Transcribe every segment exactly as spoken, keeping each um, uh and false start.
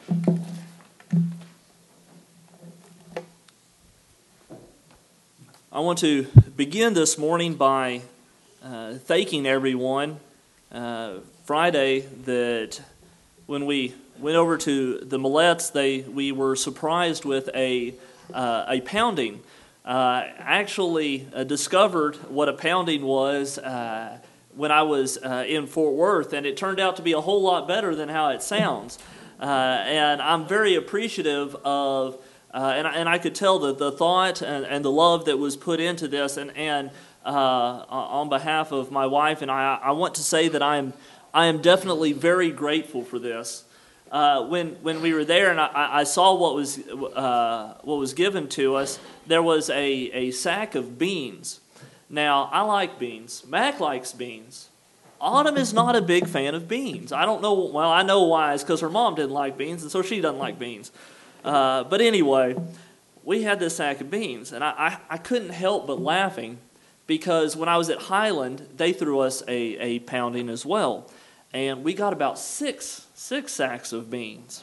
I want to begin this morning by uh, thanking everyone. Uh, Friday, that when we went over to the Millettes, they we were surprised with a uh, a pounding. Uh, actually, uh, discovered what a pounding was uh, when I was uh, in Fort Worth, and it turned out to be a whole lot better than how it sounds. Uh, and I'm very appreciative of. Uh, and, and I could tell that the thought and, and the love that was put into this, and, and uh, on behalf of my wife and I, I want to say that I am I am definitely very grateful for this. Uh, when when we were there and I, I saw what was uh, what was given to us, there was a, a sack of beans. Now I like beans. Mac likes beans. Autumn is not a big fan of beans. I don't know. Well, I know why. It's because her mom didn't like beans, and so she doesn't like beans. Uh, but anyway, we had this sack of beans, and I, I, I couldn't help but laughing because when I was at Highland, they threw us a, a pounding as well, and we got about six six sacks of beans.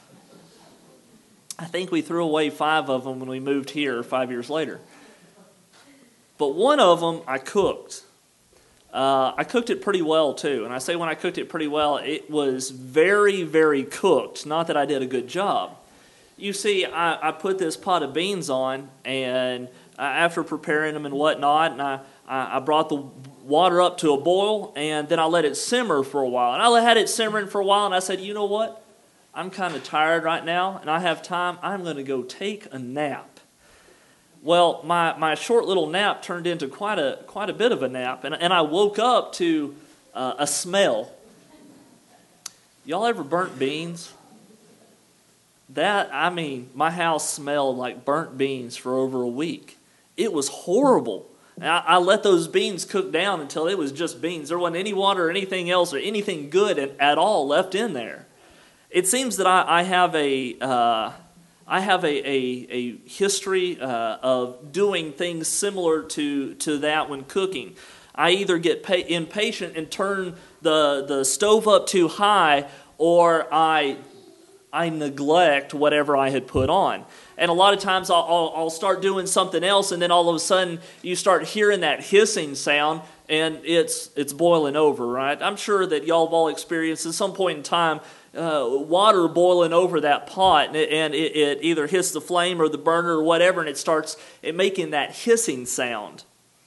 I think we threw away five of them when we moved here five years later. But one of them I cooked. Uh, I cooked it pretty well too, and I say when I cooked it pretty well, it was very, very cooked. Not that I did a good job. You see, I, I put this pot of beans on, and uh, after preparing them and whatnot, and I, I brought the water up to a boil, and then I let it simmer for a while. And I had it simmering for a while, and I said, you know what? I'm kind of tired right now, and I have time. I'm going to go take a nap. Well, my, my short little nap turned into quite a quite a bit of a nap, and, and I woke up to uh, a smell. Y'all ever burnt beans? That, I mean, my house smelled like burnt beans for over a week. It was horrible. I, I let those beans cook down until it was just beans. There wasn't any water or anything else or anything good at all left in there. It seems that I, I have a uh, I have a, a, a history uh, of doing things similar to, to that when cooking. I either get pa- impatient and turn the, the stove up too high, or I... I neglect whatever I had put on. And a lot of times I'll, I'll, I'll start doing something else, and then all of a sudden you start hearing that hissing sound, and it's it's boiling over, right? I'm sure that y'all have all experienced at some point in time uh, water boiling over that pot, and, it, and it, it either hits the flame or the burner or whatever, and it starts it making that hissing sound.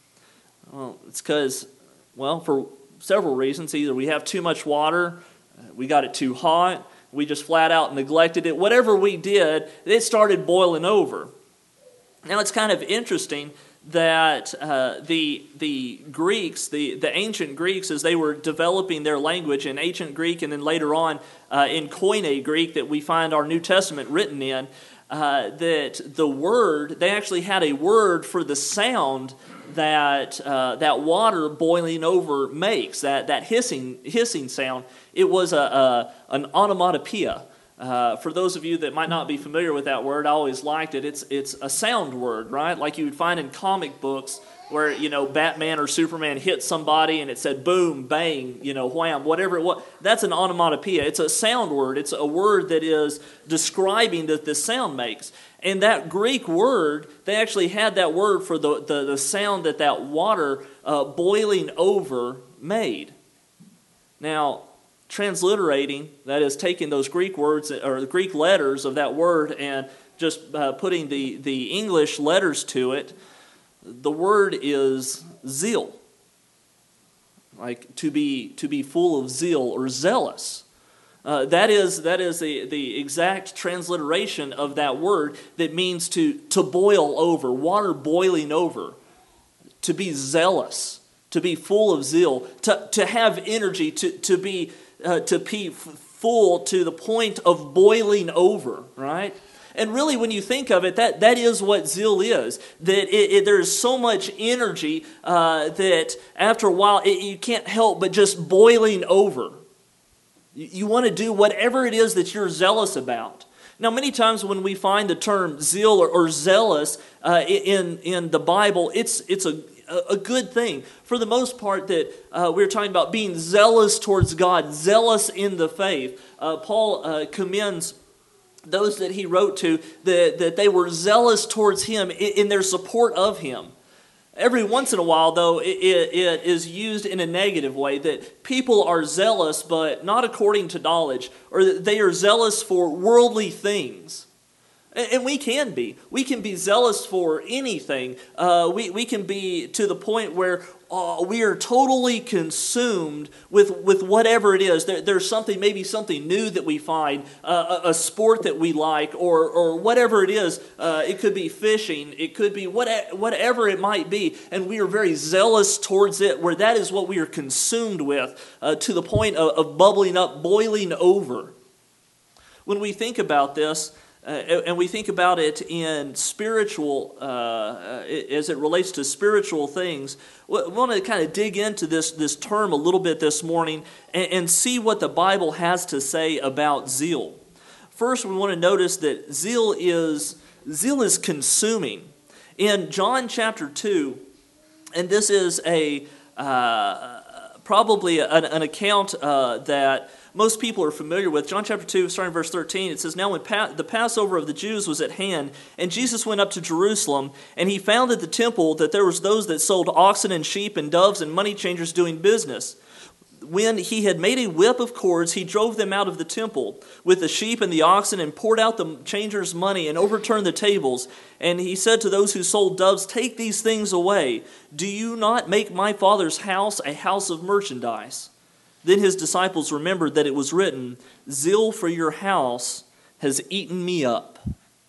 Well, it's because, well, for several reasons. Either we have too much water, we got it too hot, we just flat out neglected it. Whatever we did, it started boiling over. Now, it's kind of interesting that uh, the the Greeks, the, the ancient Greeks, as they were developing their language in ancient Greek and then later on uh, in Koine Greek that we find our New Testament written in, uh, that the word, they actually had a word for the sound that uh, that water boiling over makes, that that hissing hissing sound. It was a, a an onomatopoeia. Uh, for those of you that might not be familiar with that word, I always liked it. It's it's a sound word, right? Like you would find in comic books where, you know, Batman or Superman hit somebody and it said boom, bang, you know, wham, whatever it was. That's an onomatopoeia. It's a sound word. It's a word that is describing that this sound makes. And that Greek word, they actually had that word for the, the, the sound that that water uh, boiling over made. Now, transliterating, that is taking those Greek words or the Greek letters of that word and just uh, putting the, the English letters to it, the word is zeal. Like to be to be full of zeal or zealous. Uh, that is that is the, the exact transliteration of that word that means to, to boil over, water boiling over, to be zealous, to be full of zeal, to, to have energy, to, to be uh, to be full to the point of boiling over, right? And really, when you think of it, that, that is what zeal is. That it, it, there is so much energy uh, that after a while, it, you can't help but just boiling over. You, you want to do whatever it is that you're zealous about. Now, many times when we find the term zeal or, or zealous uh, in, in the Bible, it's, it's a, a good thing. For the most part, that uh, we're talking about being zealous towards God, zealous in the faith. Uh, Paul uh, commends those that he wrote to, that, that they were zealous towards him in, in their support of him. Every once in a while, though, it, it, it is used in a negative way, that people are zealous, but not according to knowledge, or that they are zealous for worldly things. And we can be. We can be zealous for anything. Uh, we, we can be to the point where uh, we are totally consumed with, with whatever it is. There, there's something, maybe something new that we find, uh, a, a sport that we like, or, or whatever it is. Uh, it could be fishing. It could be what, whatever it might be. And we are very zealous towards it, where that is what we are consumed with, uh, to the point of, of bubbling up, boiling over. When we think about this, Uh, and we think about it in spiritual, uh, as it relates to spiritual things, we want to kind of dig into this, this term a little bit this morning and, and see what the Bible has to say about zeal. First, we want to notice that zeal is, zeal is consuming. In John chapter two, and this is a uh, probably an, an account uh, that most people are familiar with. John chapter two, starting verse thirteen, it says, "Now when pa- the Passover of the Jews was at hand, and Jesus went up to Jerusalem, and he found at the temple that there was those that sold oxen and sheep and doves and money changers doing business. When he had made a whip of cords, he drove them out of the temple with the sheep and the oxen, and poured out the changers' money, and overturned the tables. And he said to those who sold doves, 'Take these things away. Do you not make my Father's house a house of merchandise?' Then his disciples remembered that it was written, 'Zeal for your house has eaten me up.'"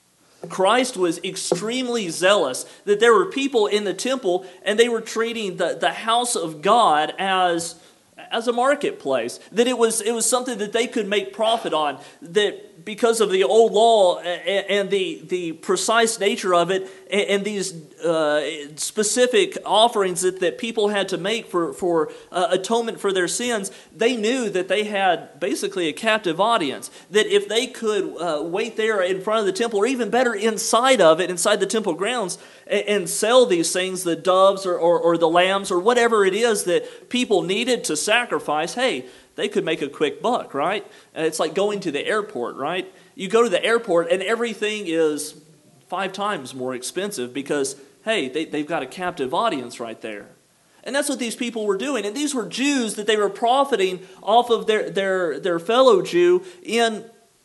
Christ was extremely zealous that there were people in the temple, and they were treating the, the house of God as, as a marketplace. That it was, it was something that they could make profit on. That because of the old law and the, the precise nature of it, and these uh, specific offerings that, that people had to make for, for uh, atonement for their sins, they knew that they had basically a captive audience. That if they could uh, wait there in front of the temple, or even better inside of it, inside the temple grounds, and, and sell these things, the doves or, or, or the lambs or whatever it is that people needed to sacrifice, hey, they could make a quick buck, right? It's like going to the airport, right? You go to the airport and everything is five times more expensive because, hey, they, they've got a captive audience right there. And that's what these people were doing. And these were Jews that they were profiting off of their, their, their fellow Jew in,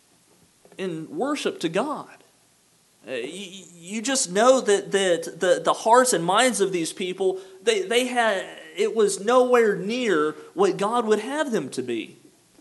in worship to God. Uh, you, you just know that, that the, the hearts and minds of these people, they, they had... it was nowhere near what God would have them to be.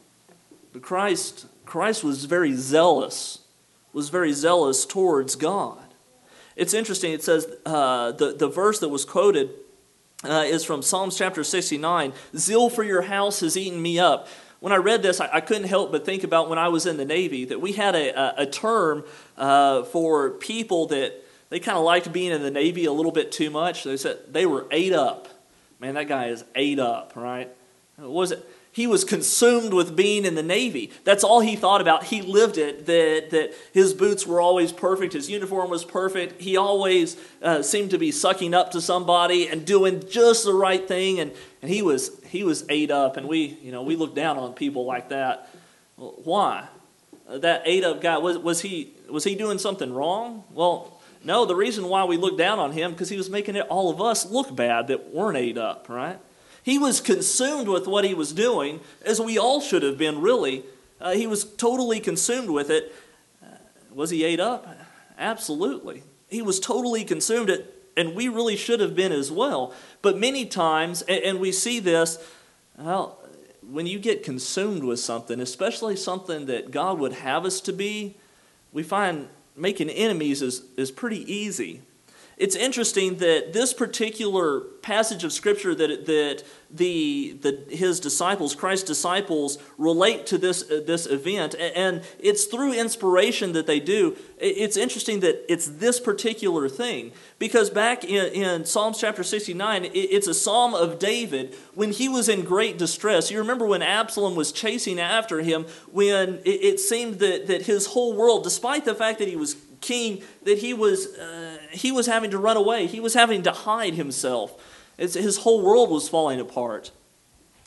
But Christ, Christ was very zealous, was very zealous towards God. It's interesting, it says, uh, the, the verse that was quoted uh, is from Psalms chapter sixty-nine, "Zeal for your house has eaten me up." When I read this, I, I couldn't help but think about when I was in the Navy, that we had a, a, a term uh, for people that they kind of liked being in the Navy a little bit too much. They said they were ate up. Man, that guy is ate up, right? Was it? He was consumed with being in the Navy. That's all he thought about. He lived it, that, that his boots were always perfect. His uniform was perfect. He always uh, seemed to be sucking up to somebody and doing just the right thing. And, and he was he was ate up. And we, you know, we look down on people like that. Well, why? Uh, that ate up guy, was, was he was he doing something wrong? Well, no, the reason why we look down on him, because he was making it, all of us look bad that weren't ate up, right? He was consumed with what he was doing, as we all should have been, really. Uh, he was totally consumed with it. Uh, was he ate up? Absolutely. He was totally consumed it, and we really should have been as well. But many times, and, and we see this, well, when you get consumed with something, especially something that God would have us to be, we find making enemies is, is pretty easy. It's interesting that this particular passage of Scripture that that the the his disciples, Christ's disciples, relate to this uh, this event, and it's through inspiration that they do. It's interesting that it's this particular thing, because back in, in Psalms chapter sixty-nine, it's a psalm of David when he was in great distress. You remember when Absalom was chasing after him, when it, it seemed that that his whole world, despite the fact that he was king, that he was uh, he was having to run away. He was having to hide himself. It's, his whole world was falling apart.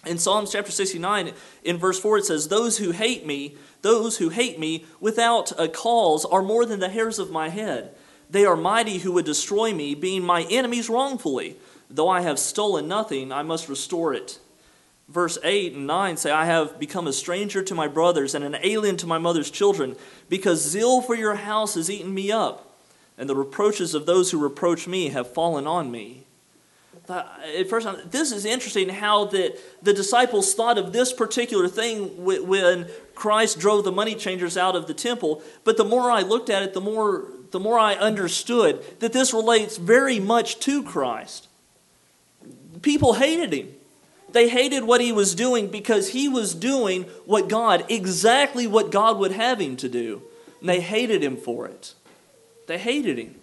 In Psalms chapter sixty-nine, in verse four, it says, Those who hate me, those who hate me without a cause are more than the hairs of my head. They are mighty who would destroy me, being my enemies wrongfully. Though I have stolen nothing, I must restore it. Verse eight and nine say, I have become a stranger to my brothers and an alien to my mother's children, because zeal for your house has eaten me up, and the reproaches of those who reproach me have fallen on me. At first, this is interesting how that the disciples thought of this particular thing when Christ drove the money changers out of the temple. But the more I looked at it, the more, the more I understood that this relates very much to Christ. People hated him. They hated what he was doing because he was doing what God, exactly what God would have him to do. And they hated him for it. They hated him.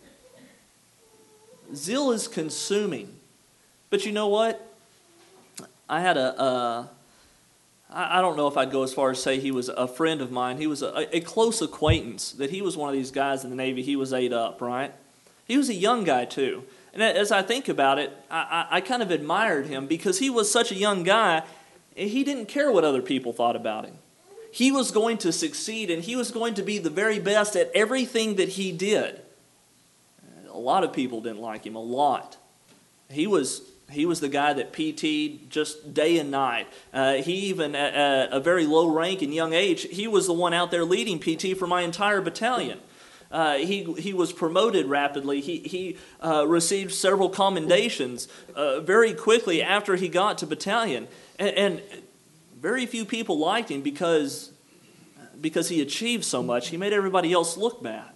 Zeal is consuming. But you know what? I had a, uh, I don't know if I'd go as far as say he was a friend of mine. He was a, a close acquaintance, that he was one of these guys in the Navy. He was ate up, right? He was a young guy too. And as I think about it, I, I, I kind of admired him because he was such a young guy, and he didn't care what other people thought about him. He was going to succeed, and he was going to be the very best at everything that he did. A lot of people didn't like him, a lot. He was... He was the guy that P T'd just day and night. Uh, he even, at a very low rank in young age, he was the one out there leading P T for my entire battalion. Uh, he he was promoted rapidly. He he uh, received several commendations uh, very quickly after he got to battalion, and, and very few people liked him because because he achieved so much. He made everybody else look bad.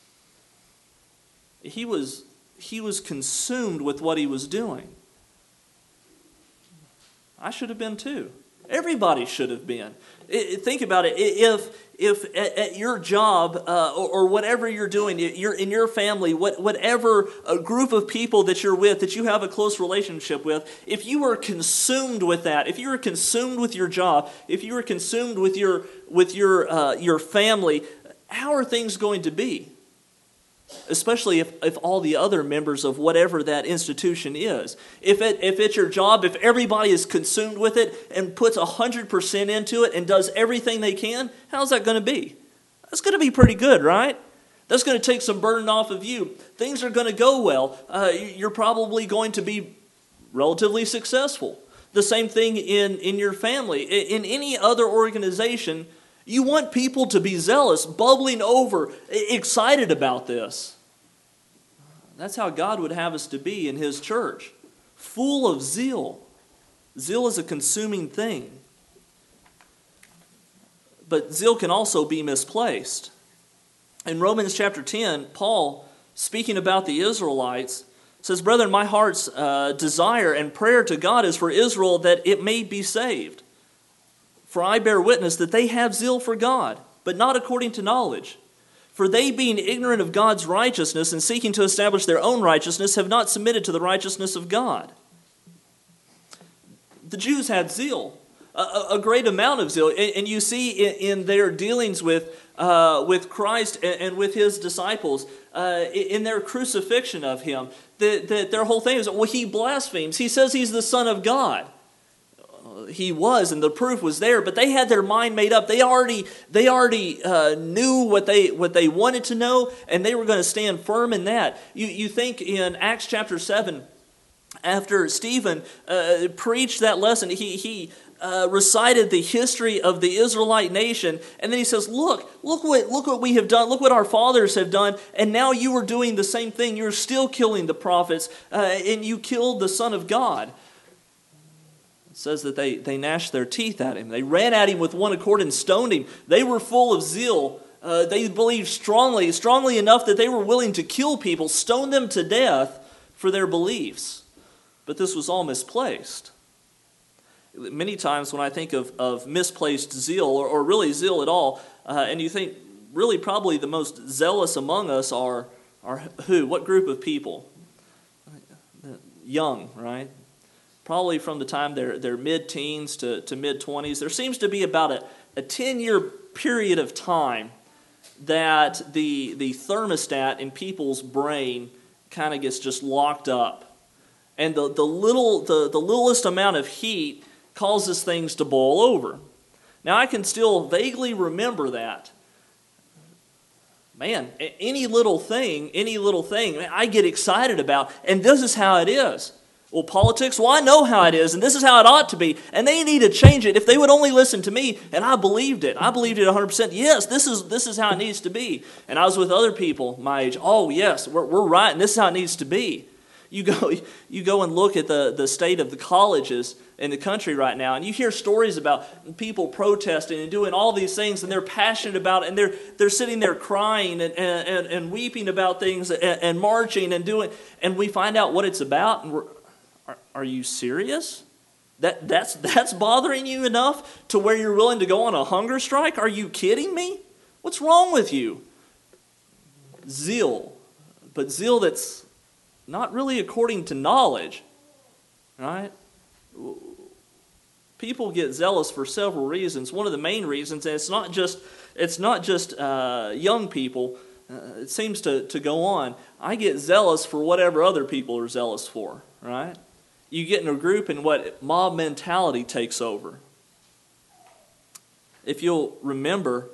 He was he was consumed with what he was doing. I should have been too. Everybody should have been. It, think about it. If if at, at your job uh, or, or whatever you're doing, you're in your family, what, whatever a group of people that you're with, that you have a close relationship with, if you were consumed with that, if you were consumed with your job, if you were consumed with your with your uh, your family, how are things going to be? Especially if, if all the other members of whatever that institution is. If it if it's your job, if everybody is consumed with it and puts one hundred percent into it and does everything they can, how's that going to be? That's going to be pretty good, right? That's going to take some burden off of you. Things are going to go well. Uh, you're probably going to be relatively successful. The same thing in, in your family. In, in any other organization, you want people to be zealous, bubbling over, excited about this. That's how God would have us to be in His church. Full of zeal. Zeal is a consuming thing. But zeal can also be misplaced. In Romans chapter ten, Paul, speaking about the Israelites, says, Brethren, my heart's uh, desire and prayer to God is for Israel that it may be saved. For I bear witness that they have zeal for God, but not according to knowledge. For they, being ignorant of God's righteousness and seeking to establish their own righteousness, have not submitted to the righteousness of God. The Jews had zeal, a, a great amount of zeal. And you see in, in their dealings with, uh, with Christ and, and with His disciples, uh, in their crucifixion of Him, that, that their whole thing is, well, He blasphemes. He says He's the Son of God. He was, and the proof was there, but they had their mind made up. They already, they already uh, knew what they what they wanted to know, and they were going to stand firm in that. You you think in Acts chapter seven, after Stephen uh, preached that lesson, he he uh, recited the history of the Israelite nation, and then he says, "Look, look what look what we have done. Look what our fathers have done, and now you are doing the same thing. You're still killing the prophets, uh, and you killed the Son of God." It says that they, they gnashed their teeth at him. They ran at him with one accord and stoned him. They were full of zeal. Uh, they believed strongly, strongly enough that they were willing to kill people, stone them to death for their beliefs. But this was all misplaced. Many times when I think of, of misplaced zeal, or, or really zeal at all, uh, and you think really probably the most zealous among us are, are who? What group of people? Young, right? Probably from the time they're, they're mid-teens to, to mid-twenties. There seems to be about a, a ten-year period of time that the, the thermostat in people's brain kind of gets just locked up. And the, the, little, the, the littlest amount of heat causes things to boil over. Now, I can still vaguely remember that. Man, any little thing, any little thing, I get excited about, and this is how it is. Well, politics, well, I know how it is, and this is how it ought to be, and they need to change it. If they would only listen to me, and I believed it. I believed it one hundred percent. Yes, this is this is how it needs to be. And I was with other people my age. Oh, yes, we're, we're right, and this is how it needs to be. You go, you go and look at the, the state of the colleges in the country right now, and you hear stories about people protesting and doing all these things, and they're passionate about it, and they're they're sitting there crying and, and, and weeping about things and, and marching and doing, and we find out what it's about, and we're, are, are you serious? That that's that's bothering you enough to where you're willing to go on a hunger strike? Are you kidding me? What's wrong with you? Zeal, but zeal that's not really according to knowledge, right? People get zealous for several reasons. One of the main reasons, and it's not just it's not just uh, young people. Uh, it seems to, to go on. I get zealous for whatever other people are zealous for, right? You get in a group and what mob mentality takes over. If you'll remember,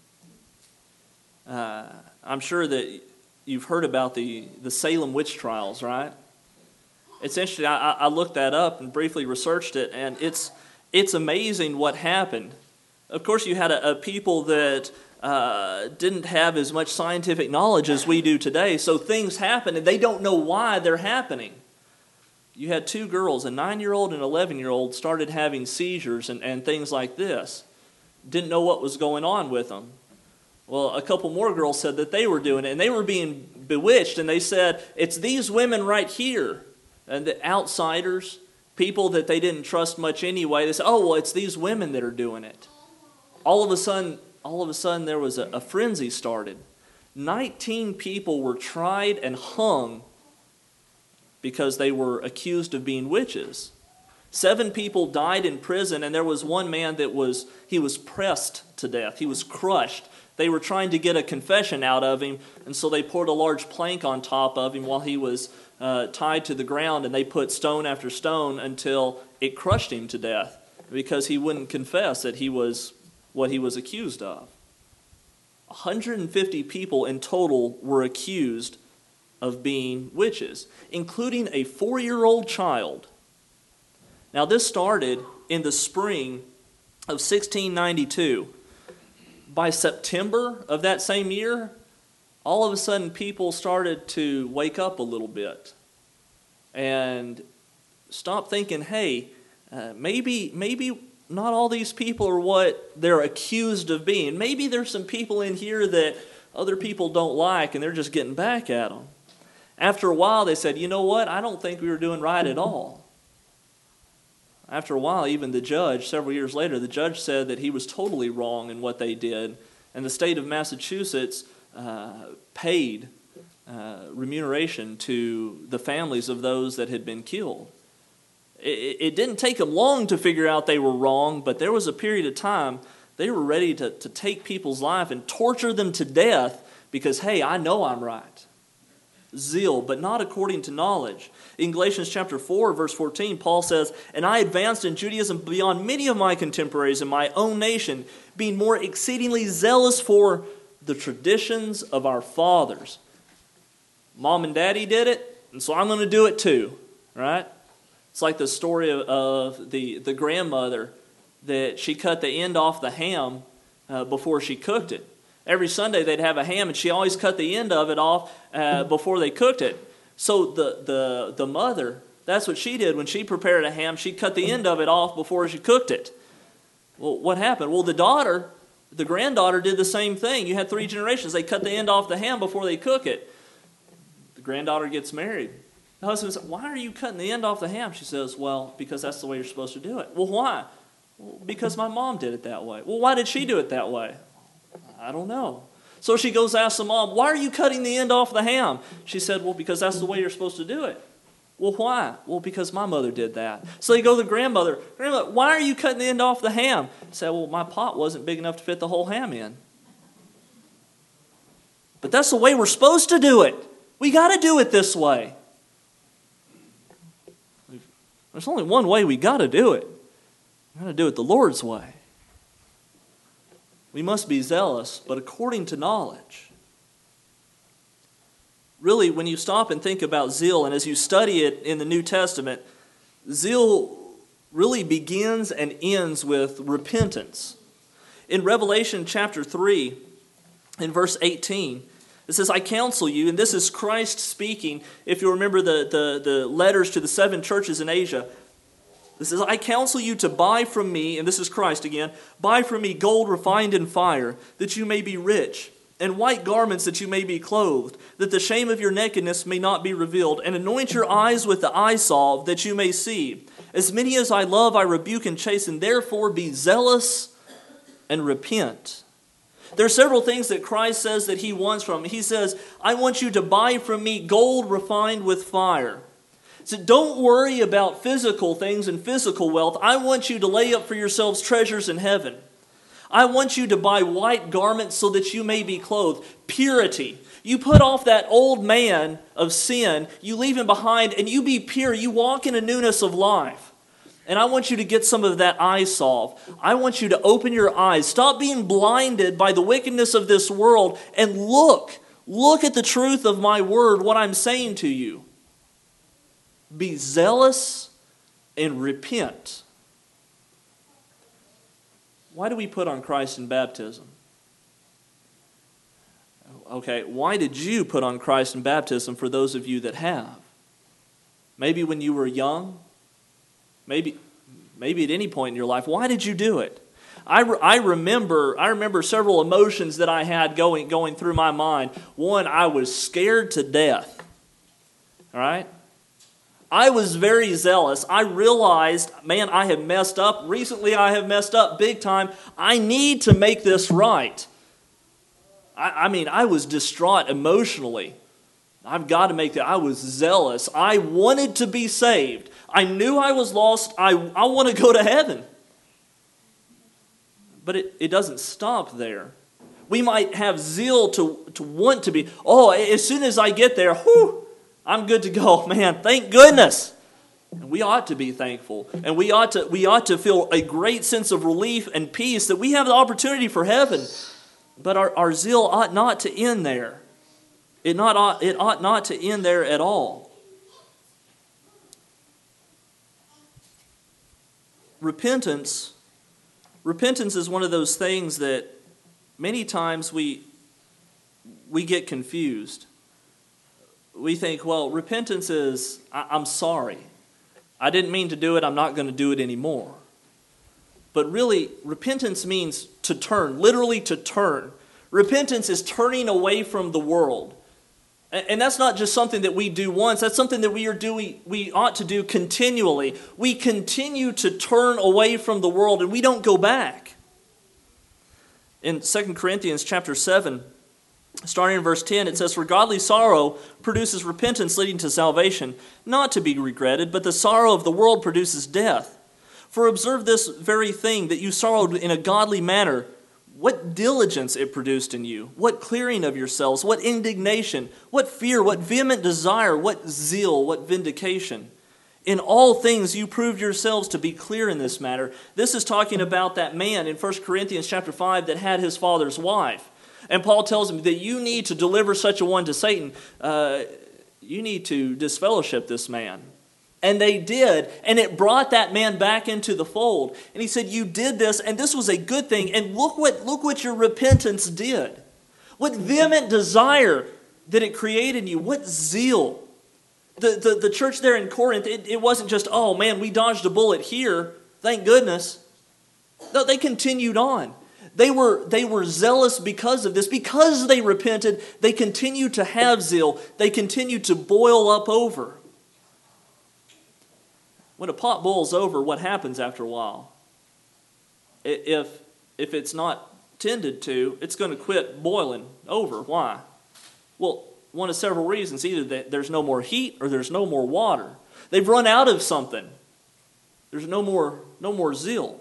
uh, I'm sure that you've heard about the, the Salem witch trials, right? It's interesting. I, I looked that up and briefly researched it, and it's it's amazing what happened. Of course, you had a, a people that uh, didn't have as much scientific knowledge as we do today, so things happen, and they don't know why they're happening. You had two girls, a nine-year-old and an eleven-year-old, started having seizures and, and things like this. Didn't know what was going on with them. Well, a couple more girls said that they were doing it, and they were being bewitched, and they said, it's these women right here, and the outsiders, people that they didn't trust much anyway. They said, oh, well, it's these women that are doing it. All of a sudden, all of a sudden, there was a, a frenzy started. Nineteen people were tried and hung because they were accused of being witches. Seven people died in prison, and there was one man that was, he was pressed to death. He was crushed. They were trying to get a confession out of him, and so they poured a large plank on top of him while he was uh, tied to the ground, and they put stone after stone until it crushed him to death because he wouldn't confess that he was what he was accused of. one hundred fifty people in total were accused of being witches, including a four-year-old child. Now, this started in the spring of sixteen ninety-two. By September of that same year, all of a sudden people started to wake up a little bit and stop thinking, hey, uh, maybe maybe not all these people are what they're accused of being. Maybe there's some people in here that other people don't like and they're just getting back at them. After a while, they said, you know what? I don't think we were doing right at all. After a while, even the judge, several years later, the judge said that he was totally wrong in what they did, and the state of Massachusetts uh, paid uh, remuneration to the families of those that had been killed. It, it didn't take them long to figure out they were wrong, but there was a period of time they were ready to, to take people's life and torture them to death because, hey, I know I'm right. Zeal, but not according to knowledge. In Galatians chapter four, verse fourteen, Paul says, and I advanced in Judaism beyond many of my contemporaries in my own nation, being more exceedingly zealous for the traditions of our fathers. Mom and daddy did it, and so I'm going to do it too, right? It's like the story of, of the, the grandmother that she cut the end off the ham uh, before she cooked it. Every Sunday they'd have a ham, and she always cut the end of it off uh, before they cooked it. So the, the, the mother, that's what she did when she prepared a ham. She cut the end of it off before she cooked it. Well, what happened? Well, the daughter, the granddaughter did the same thing. You had three generations. They cut the end off the ham before they cook it. The granddaughter gets married. The husband says, why are you cutting the end off the ham? She says, well, because that's the way you're supposed to do it. Well, why? Well, because my mom did it that way. Well, why did she do it that way? I don't know. So she goes ask the mom, why are you cutting the end off the ham? She said, well, because that's the way you're supposed to do it. Well, why? Well, because my mother did that. So they go to the grandmother. Grandmother, why are you cutting the end off the ham? She said, well, my pot wasn't big enough to fit the whole ham in. But that's the way we're supposed to do it. We got to do it this way. There's only one way we got to do it. I'm going to do it the Lord's way. We must be zealous, but according to knowledge. Really, when you stop and think about zeal, and as you study it in the New Testament, zeal really begins and ends with repentance. In Revelation chapter three, in verse eighteen, it says, I counsel you, and this is Christ speaking, if you remember the, the, the letters to the seven churches in Asia. It says, I counsel you to buy from me, and this is Christ again, buy from me gold refined in fire, that you may be rich, and white garments that you may be clothed, that the shame of your nakedness may not be revealed, and anoint your eyes with the eye salve, that you may see. As many as I love, I rebuke and chasten, therefore be zealous and repent. There are several things that Christ says that he wants from him. He says, I want you to buy from me gold refined with fire. So don't worry about physical things and physical wealth. I want you to lay up for yourselves treasures in heaven. I want you to buy white garments so that you may be clothed. Purity. You put off that old man of sin, you leave him behind, and you be pure. You walk in a newness of life. And I want you to get some of that eye salve. I want you to open your eyes. Stop being blinded by the wickedness of this world and look. Look at the truth of my word, what I'm saying to you. Be zealous and repent. Why do we put on Christ in baptism? Okay, why did you put on Christ in baptism for those of you that have? Maybe when you were young. Maybe, maybe at any point in your life. Why did you do it? I, re- I remember I remember several emotions that I had going going through my mind. One, I was scared to death. All right? I was very zealous. I realized, man, I have messed up. Recently I have messed up big time. I need to make this right. I, I mean, I was distraught emotionally. I've got to make that. I was zealous. I wanted to be saved. I knew I was lost. I, I want to go to heaven. But it, it doesn't stop there. We might have zeal to, to want to be, oh, as soon as I get there, whew, I'm good to go. Man, thank goodness. And we ought to be thankful. And we ought to, we ought to feel a great sense of relief and peace that we have the opportunity for heaven. But our, our zeal ought not to end there. It, not ought, it ought not to end there at all. Repentance, repentance is one of those things that many times we, we get confused. We think, well, repentance is, I, I'm sorry. I didn't mean to do it. I'm not going to do it anymore. But really, repentance means to turn, literally to turn. Repentance is turning away from the world. And that's not just something that we do once. That's something that we are doing, we ought to do continually. We continue to turn away from the world and we don't go back. In Second Corinthians chapter seven, starting in verse ten, it says, For godly sorrow produces repentance leading to salvation, not to be regretted, but the sorrow of the world produces death. For observe this very thing, that you sorrowed in a godly manner, what diligence it produced in you, what clearing of yourselves, what indignation, what fear, what vehement desire, what zeal, what vindication. In all things you proved yourselves to be clear in this matter. This is talking about that man in First Corinthians chapter five that had his father's wife. And Paul tells him that you need to deliver such a one to Satan. Uh, you need to disfellowship this man. And they did, and it brought that man back into the fold. And he said, you did this, and this was a good thing, and look what, look what your repentance did. What vehement desire that it created in you. What zeal. The, the, the church there in Corinth, it, it wasn't just, oh man, we dodged a bullet here, thank goodness. No, they continued on. They were, they were zealous because of this. Because they repented, they continued to have zeal. They continued to boil up over. When a pot boils over, what happens after a while? If, if it's not tended to, it's going to quit boiling over. Why? Well, one of several reasons. Either that there's no more heat or there's no more water. They've run out of something. There's no more, no more zeal.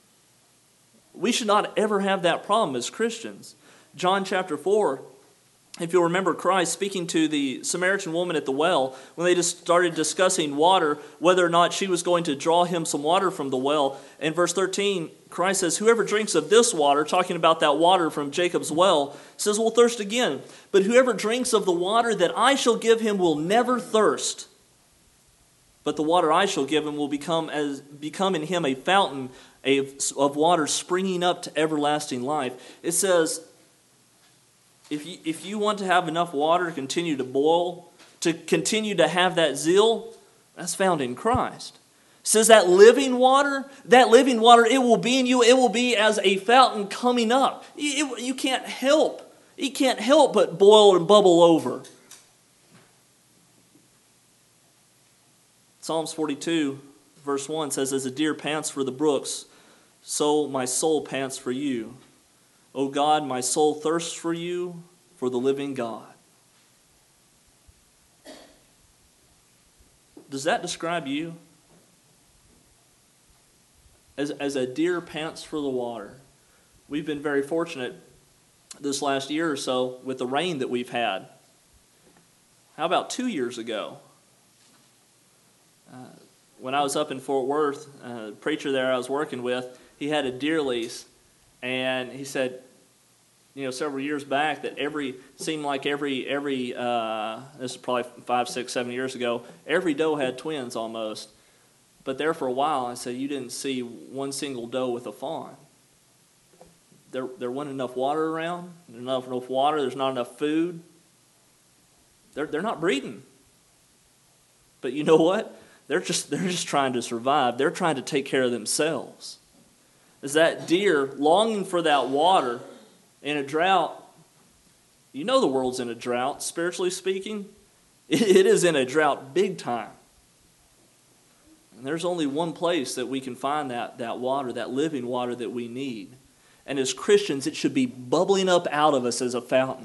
We should not ever have that problem as Christians. John chapter four, If you'll remember Christ speaking to the Samaritan woman at the well, when they just started discussing water, whether or not she was going to draw him some water from the well. In verse thirteen, Christ says, whoever drinks of this water, talking about that water from Jacob's well, says, will thirst again. But whoever drinks of the water that I shall give him will never thirst. But the water I shall give him will become as become in him a fountain of water springing up to everlasting life. It says, If you, if you want to have enough water to continue to boil, to continue to have that zeal, that's found in Christ. It says that living water, that living water, it will be in you. It will be as a fountain coming up. You, it, you can't help. You can't help but boil and bubble over. Psalms forty-two, verse one says, as a deer pants for the brooks, so my soul pants for you. O God, my soul thirsts for you, for the living God. Does that describe you? As, as a deer pants for the water. We've been very fortunate this last year or so with the rain that we've had. How about two years ago? Uh, when I was up in Fort Worth, uh, the preacher there I was working with, he had a deer lease. And he said, you know, several years back that every, seemed like every, every uh, this is probably five, six, seven years ago, every doe had twins almost. But there for a while, I said, you didn't see one single doe with a fawn. There, there wasn't enough water around. There's not enough water. There's not enough food. They're, they're not breeding. But you know what? They're just, they're just trying to survive. They're trying to take care of themselves. Is that deer longing for that water in a drought? You know the world's in a drought, spiritually speaking. It, it is in a drought big time. And there's only one place that we can find that, that water, that living water that we need. And as Christians, it should be bubbling up out of us as a fountain.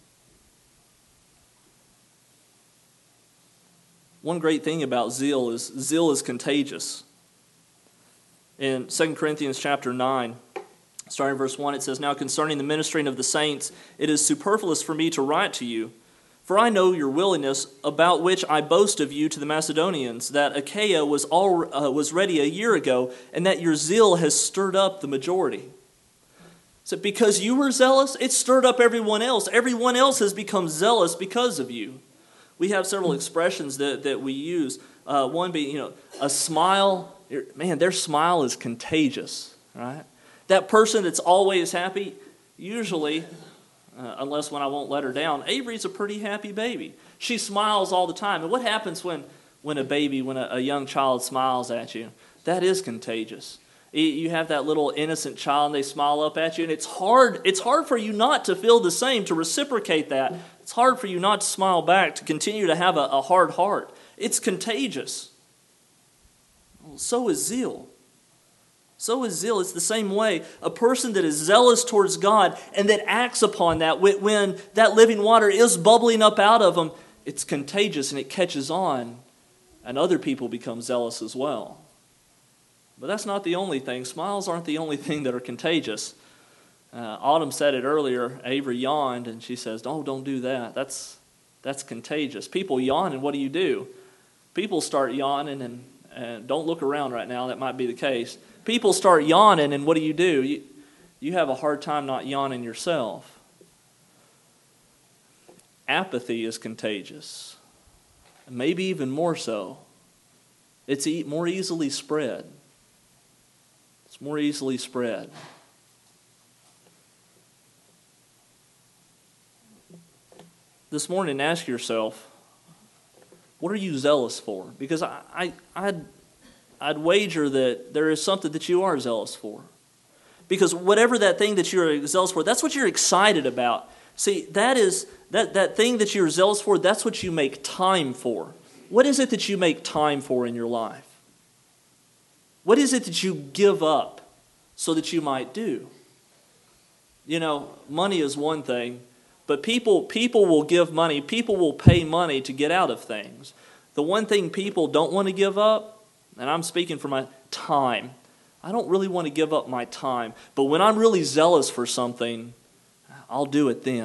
One great thing about zeal is zeal is contagious. In Second Corinthians chapter nine, starting in verse one, it says, now concerning the ministering of the saints, it is superfluous for me to write to you, for I know your willingness, about which I boast of you to the Macedonians, that Achaia was, all, uh, was ready a year ago, and that your zeal has stirred up the majority. So because you were zealous, it stirred up everyone else. Everyone else has become zealous because of you. We have several expressions that, that we use. Uh, one being, you know, a smile. Man, their smile is contagious, right? That person that's always happy, usually, uh, unless when I won't let her down, Avery's a pretty happy baby. She smiles all the time. And what happens when, when a baby, when a, a young child smiles at you? That is contagious. You have that little innocent child and they smile up at you, and it's hard, it's hard for you not to feel the same, to reciprocate that. It's hard for you not to smile back, to continue to have a, a hard heart. It's contagious. Well, so is zeal. So is zeal. It's the same way. A person that is zealous towards God and that acts upon that, when that living water is bubbling up out of them, it's contagious and it catches on, and other people become zealous as well. But that's not the only thing. Smiles aren't the only thing that are contagious. Uh, Autumn said it earlier. Avery yawned, and she says, oh, don't do that. That's that's contagious. People yawn, and what do you do? People start yawning, and, and don't look around right now. That might be the case. People start yawning, and what do you do? You, you have a hard time not yawning yourself. Apathy is contagious, maybe even more so. It's e- more easily spread. It's more easily spread. This morning, ask yourself, what are you zealous for? Because I, I, I'd, I'd wager that there is something that you are zealous for. Because whatever that thing that you're zealous for, that's what you're excited about. See, that is that, that thing that you're zealous for, that's what you make time for. What is it that you make time for in your life? What is it that you give up so that you might do? You know, money is one thing, but people people will give money, people will pay money to get out of things. The one thing people don't want to give up, and I'm speaking for my time, I don't really want to give up my time. But when I'm really zealous for something, I'll do it then.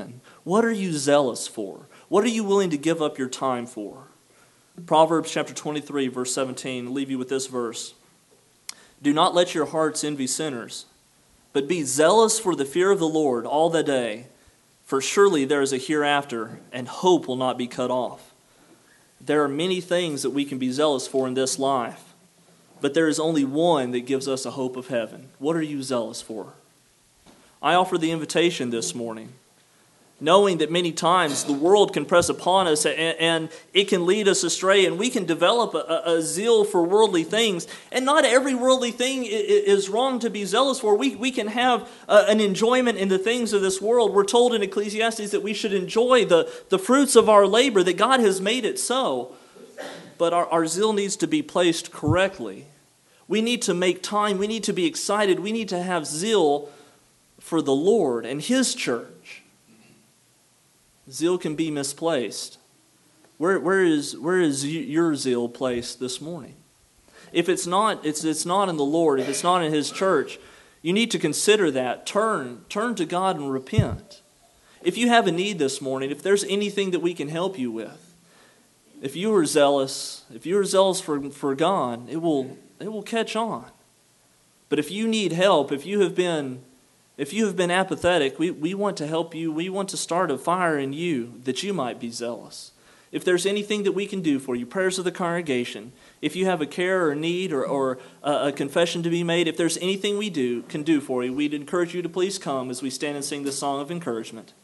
What are you zealous for? What are you willing to give up your time for? Proverbs chapter twenty-three, verse seventeen, I'll leave you with this verse. Do not let your hearts envy sinners, but be zealous for the fear of the Lord all the day, for surely there is a hereafter, and hope will not be cut off. There are many things that we can be zealous for in this life, but there is only one that gives us a hope of heaven. What are you zealous for? I offer the invitation this morning, knowing that many times the world can press upon us and, and it can lead us astray, and we can develop a, a zeal for worldly things. And not every worldly thing is wrong to be zealous for. We, we can have a, an enjoyment in the things of this world. We're told in Ecclesiastes that we should enjoy the, the fruits of our labor, that God has made it so. But our, our zeal needs to be placed correctly. We need to make time. We need to be excited. We need to have zeal for the Lord and His church. Zeal can be misplaced. Where, where is, where is your zeal placed this morning? If it's not, it's, it's not in the Lord, if it's not in His church, you need to consider that. Turn, turn to God and repent. If you have a need this morning, if there's anything that we can help you with, if you are zealous, if you are zealous for, for God, it will, it will catch on. But if you need help, if you have been If you have been apathetic, we, we want to help you. We want to start a fire in you that you might be zealous. If there's anything that we can do for you, prayers of the congregation, if you have a care or need or, or a, a confession to be made, if there's anything we do can do for you, we'd encourage you to please come as we stand and sing this song of encouragement.